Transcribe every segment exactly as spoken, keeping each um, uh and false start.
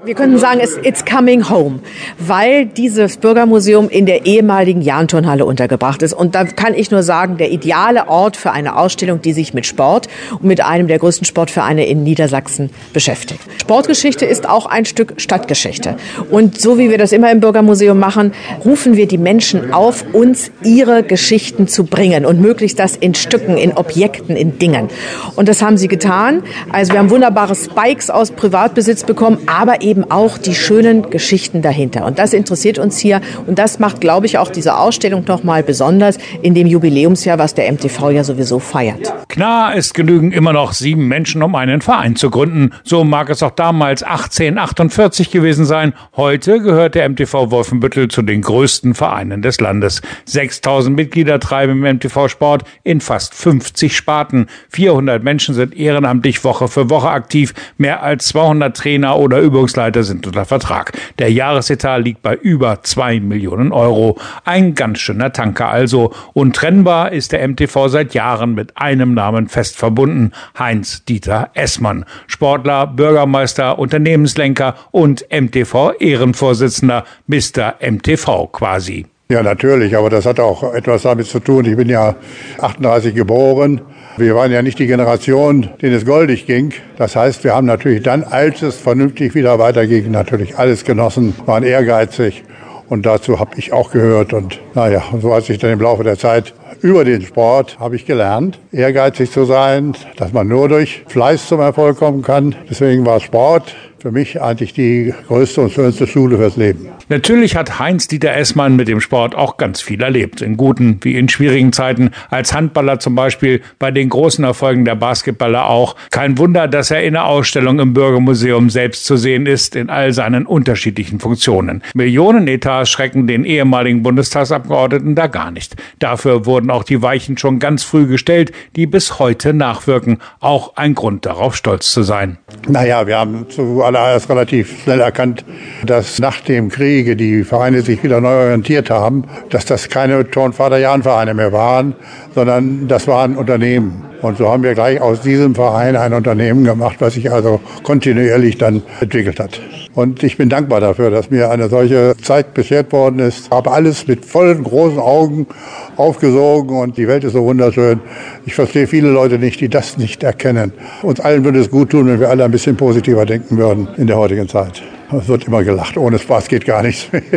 Wir könnten sagen, it's coming home, weil dieses Bürgermuseum in der ehemaligen Jahn-Turnhalle untergebracht ist. Und da kann ich nur sagen, der ideale Ort für eine Ausstellung, die sich mit Sport und mit einem der größten Sportvereine in Niedersachsen beschäftigt. Sportgeschichte ist auch ein Stück Stadtgeschichte. Und so wie wir das immer im Bürgermuseum machen, rufen wir die Menschen auf, uns ihre Geschichten zu bringen und möglichst das in Stücken, in Objekten, in Dingen. Und das haben sie getan. Also wir haben wunderbare Spikes aus Privatbesitz bekommen, aber eben auch die schönen Geschichten dahinter. Und das interessiert uns hier. Und das macht, glaube ich, auch diese Ausstellung nochmal besonders in dem Jubiläumsjahr, was der M T V ja sowieso feiert. Klar, es genügen immer noch sieben Menschen, um einen Verein zu gründen. So mag es auch damals achtzehnhundertachtundvierzig gewesen sein. Heute gehört der M T V Wolfenbüttel zu den größten Vereinen des Landes. sechstausend Mitglieder treiben im M T V Sport in fast fünfzig Sparten. vierhundert Menschen sind ehrenamtlich Woche für Woche aktiv. Mehr als zweihundert Trainer oder Übungsleiter sind unter Vertrag. Der Jahresetat liegt bei über zwei Millionen Euro. Ein ganz schöner Tanker also. Untrennbar ist der M T V seit Jahren mit einem Namen fest verbunden: Heinz-Dieter Essmann. Sportler, Bürgermeister, Unternehmenslenker und M T V-Ehrenvorsitzender, Mister M T V quasi. Ja, natürlich, aber das hat auch etwas damit zu tun. Ich bin ja achtunddreißig geboren. Wir waren ja nicht die Generation, denen es goldig ging. Das heißt, wir haben natürlich dann, als es vernünftig wieder weiterging, natürlich alles genossen, waren ehrgeizig. Und dazu habe ich auch gehört. Und naja, so hat sich dann im Laufe der Zeit über den Sport habe ich gelernt, ehrgeizig zu sein, dass man nur durch Fleiß zum Erfolg kommen kann. Deswegen war Sport für mich eigentlich die größte und schönste Schule fürs Leben. Natürlich hat Heinz-Dieter Essmann mit dem Sport auch ganz viel erlebt. In guten wie in schwierigen Zeiten. Als Handballer zum Beispiel, bei den großen Erfolgen der Basketballer auch. Kein Wunder, dass er in der Ausstellung im Bürgermuseum selbst zu sehen ist, in all seinen unterschiedlichen Funktionen. Millionenetats schrecken den ehemaligen Bundestagsabgeordneten da gar nicht. Dafür wurden auch die Weichen schon ganz früh gestellt, die bis heute nachwirken. Auch ein Grund darauf, stolz zu sein. Naja, wir haben zuallererst relativ schnell erkannt, dass nach dem Krieg die Vereine sich wieder neu orientiert haben, dass das keine Turnvater-Jahn-Vereine mehr waren, sondern das waren Unternehmen. Und so haben wir gleich aus diesem Verein ein Unternehmen gemacht, was sich also kontinuierlich dann entwickelt hat. Und ich bin dankbar dafür, dass mir eine solche Zeit beschert worden ist. Ich habe alles mit vollen, großen Augen aufgesogen und die Welt ist so wunderschön. Ich verstehe viele Leute nicht, die das nicht erkennen. Uns allen würde es gut tun, wenn wir alle ein bisschen positiver denken würden in der heutigen Zeit. Es wird immer gelacht. Ohne Spaß geht gar nichts mehr.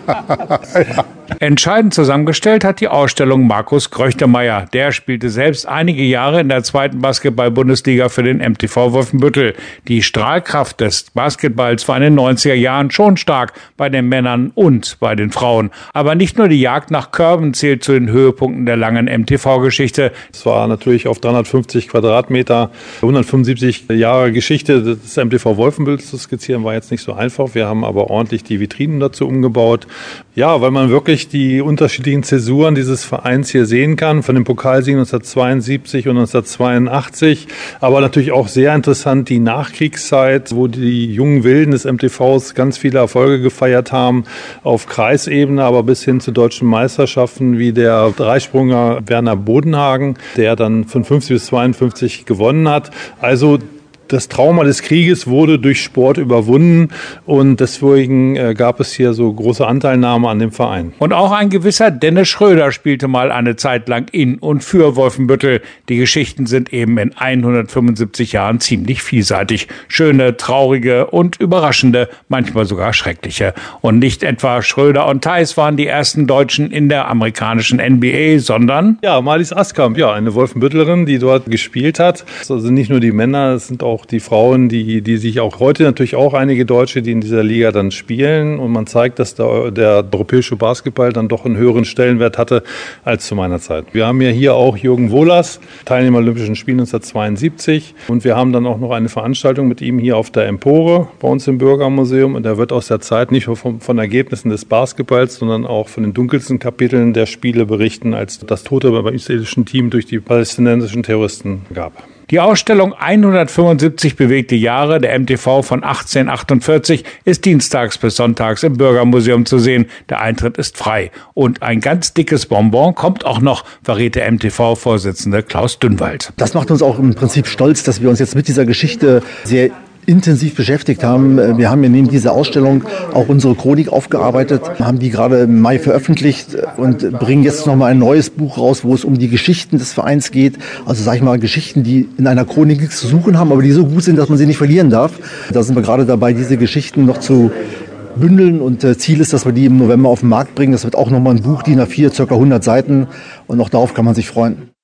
Ja. Entscheidend zusammengestellt hat die Ausstellung Markus Kröchtemeier. Der spielte selbst einige Jahre in der zweiten Basketball-Bundesliga für den M T V Wolfenbüttel. Die Strahlkraft des Basketballs war in den neunziger Jahren schon stark bei den Männern und bei den Frauen. Aber nicht nur die Jagd nach Körben zählt zu den Höhepunkten der langen M T V-Geschichte. Es war natürlich auf dreihundertfünfzig Quadratmeter, hundertfünfundsiebzig Jahre Geschichte des M T V Wolfenbüttels zu skizzieren, war jetzt nicht so einfach. Wir haben aber ordentlich die Vitrinen dazu umgebaut. Ja, weil man wirklich die unterschiedlichen Zäsuren dieses Vereins hier sehen kann, von den Pokalsiegen neunzehnhundertzweiundsiebzig und neunzehnhundertzweiundachtzig, aber natürlich auch sehr interessant die Nachkriegszeit, wo die jungen Wilden des M T Vs ganz viele Erfolge gefeiert haben, auf Kreisebene, aber bis hin zu deutschen Meisterschaften wie der Dreisprünger Werner Bodenhagen, der dann von fünfzig bis zweiundfünfzig gewonnen hat. Also das Trauma des Krieges wurde durch Sport überwunden und deswegen äh, gab es hier so große Anteilnahme an dem Verein. Und auch ein gewisser Dennis Schröder spielte mal eine Zeit lang in und für Wolfenbüttel. Die Geschichten sind eben in hundertfünfundsiebzig Jahren ziemlich vielseitig. Schöne, traurige und überraschende, manchmal sogar schreckliche. Und nicht etwa Schröder und Theis waren die ersten Deutschen in der amerikanischen N B A, sondern... Ja, Marlies Askamp, ja, eine Wolfenbüttlerin, die dort gespielt hat. Also nicht nur die Männer, es sind auch die Frauen, die, die sich auch heute natürlich auch einige Deutsche, die in dieser Liga dann spielen. Und man zeigt, dass der, der europäische Basketball dann doch einen höheren Stellenwert hatte als zu meiner Zeit. Wir haben ja hier auch Jürgen Wohlers, Teilnehmer Olympischen Spielen neunzehnhundertzweiundsiebzig. Und wir haben dann auch noch eine Veranstaltung mit ihm hier auf der Empore bei uns im Bürgermuseum. Und er wird aus der Zeit nicht nur von, von Ergebnissen des Basketballs, sondern auch von den dunkelsten Kapiteln der Spiele berichten, als das Tote beim israelischen Team durch die palästinensischen Terroristen gab. Die Ausstellung hundertfünfundsiebzig bewegte Jahre der M T V von achtzehnhundertachtundvierzig ist dienstags bis sonntags im Bürgermuseum zu sehen. Der Eintritt ist frei. Und ein ganz dickes Bonbon kommt auch noch, verrät der M T V-Vorsitzende Klaus Dünnwald. Das macht uns auch im Prinzip stolz, dass wir uns jetzt mit dieser Geschichte sehr intensiv beschäftigt haben. Wir haben ja neben dieser Ausstellung auch unsere Chronik aufgearbeitet, haben die gerade im Mai veröffentlicht und bringen jetzt nochmal ein neues Buch raus, wo es um die Geschichten des Vereins geht. Also sage ich mal, Geschichten, die in einer Chronik nichts zu suchen haben, aber die so gut sind, dass man sie nicht verlieren darf. Da sind wir gerade dabei, diese Geschichten noch zu bündeln und äh, Ziel ist, dass wir die im November auf den Markt bringen. Das wird auch nochmal ein Buch, D I N A vier, ca. hundert Seiten und auch darauf kann man sich freuen.